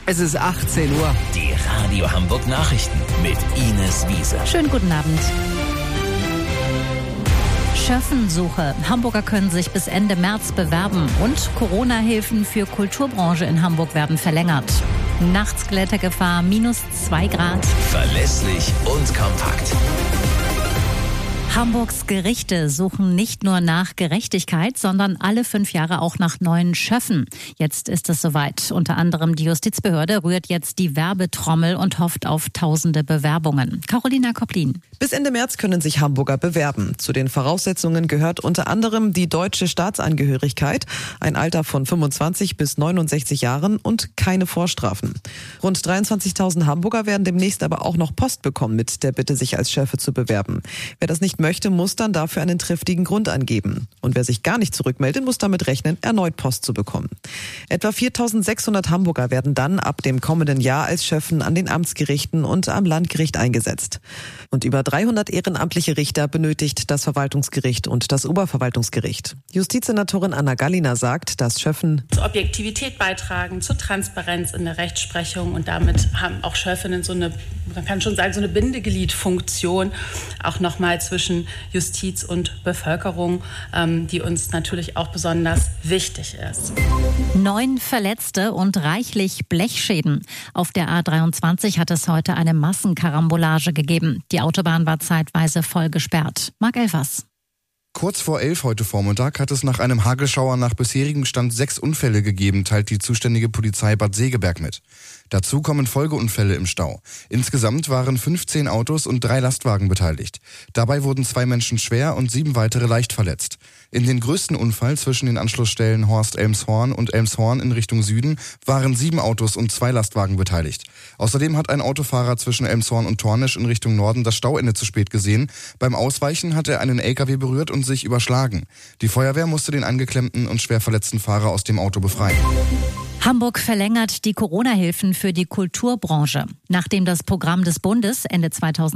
Es ist 18 Uhr. Die Radio Hamburg Nachrichten mit Ines Wiese. Schönen guten Abend. Schöffensuche. Hamburger können sich bis Ende März bewerben und Corona-Hilfen für Kulturbranche in Hamburg werden verlängert. Nachts Klettergefahr -2 Grad. Verlässlich und kompakt. Hamburgs Gerichte suchen nicht nur nach Gerechtigkeit, sondern alle 5 Jahre auch nach neuen Schöffen. Jetzt ist es soweit. Unter anderem die Justizbehörde rührt jetzt die Werbetrommel und hofft auf tausende Bewerbungen. Carolina Kopplin. Bis Ende März können sich Hamburger bewerben. Zu den Voraussetzungen gehört unter anderem die deutsche Staatsangehörigkeit, ein Alter von 25 bis 69 Jahren und keine Vorstrafen. Rund 23.000 Hamburger werden demnächst aber auch noch Post bekommen mit der Bitte, sich als Schöffe zu bewerben. Wer das nicht möchte, muss dann dafür einen triftigen Grund angeben. Und wer sich gar nicht zurückmeldet, muss damit rechnen, erneut Post zu bekommen. Etwa 4.600 Hamburger werden dann ab dem kommenden Jahr als Schöffen an den Amtsgerichten und am Landgericht eingesetzt. Und über 300 ehrenamtliche Richter benötigt das Verwaltungsgericht und das Oberverwaltungsgericht. Justizsenatorin Anna Gallina sagt, dass Schöffen zur Objektivität beitragen, zur Transparenz in der Rechtsprechung und damit haben auch Schöffinnen man kann schon sagen, so eine Bindegliedfunktion auch nochmal zwischen Justiz und Bevölkerung, die uns natürlich auch besonders wichtig ist. 9 Verletzte und reichlich Blechschäden. Auf der A23 hat es heute eine Massenkarambolage gegeben. Die Autobahn war zeitweise voll gesperrt. Marc Elfers. Kurz vor 11 heute Vormittag hat es nach einem Hagelschauer nach bisherigem Stand 6 Unfälle gegeben, teilt die zuständige Polizei Bad Segeberg mit. Dazu kommen Folgeunfälle im Stau. Insgesamt waren 15 Autos und 3 Lastwagen beteiligt. Dabei wurden 2 Menschen schwer und 7 weitere leicht verletzt. In den größten Unfall zwischen den Anschlussstellen Horst-Elmshorn und Elmshorn in Richtung Süden waren 7 Autos und 2 Lastwagen beteiligt. Außerdem hat ein Autofahrer zwischen Elmshorn und Tornisch in Richtung Norden das Stauende zu spät gesehen. Beim Ausweichen hat er einen LKW berührt und sich überschlagen. Die Feuerwehr musste den angeklemmten und schwer verletzten Fahrer aus dem Auto befreien. Hamburg verlängert die Corona-Hilfen für die Kulturbranche. Nachdem das Programm des Bundes Ende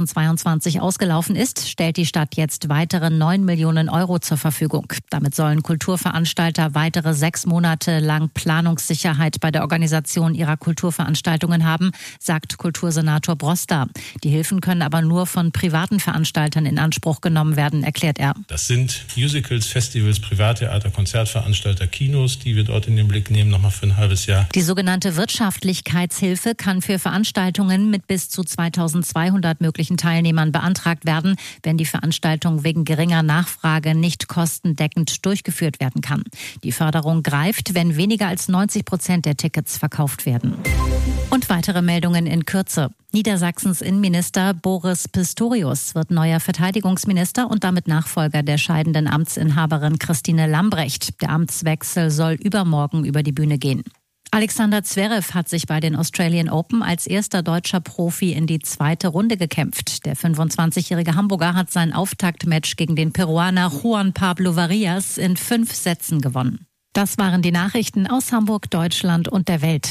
2022 ausgelaufen ist, stellt die Stadt jetzt weitere 9 Millionen Euro zur Verfügung. Damit sollen Kulturveranstalter weitere 6 Monate lang Planungssicherheit bei der Organisation ihrer Kulturveranstaltungen haben, sagt Kultursenator Broster. Die Hilfen können aber nur von privaten Veranstaltern in Anspruch genommen werden, erklärt er. Das sind Musicals, Festivals, Privattheater, Konzertveranstalter, Kinos, die wir dort in den Blick nehmen, nochmal für ein halbes Jahr. Die sogenannte Wirtschaftlichkeitshilfe kann für Veranstaltungen mit bis zu 2.200 möglichen Teilnehmern beantragt werden, wenn die Veranstaltung wegen geringer Nachfrage nicht kostendeckend durchgeführt werden kann. Die Förderung greift, wenn weniger als 90% der Tickets verkauft werden. Und weitere Meldungen in Kürze. Niedersachsens Innenminister Boris Pistorius wird neuer Verteidigungsminister und damit Nachfolger der scheidenden Amtsinhaberin Christine Lambrecht. Der Amtswechsel soll übermorgen über die Bühne gehen. Alexander Zverev hat sich bei den Australian Open als erster deutscher Profi in die 2. Runde gekämpft. Der 25-jährige Hamburger hat sein Auftaktmatch gegen den Peruaner Juan Pablo Varillas in 5 Sätzen gewonnen. Das waren die Nachrichten aus Hamburg, Deutschland und der Welt.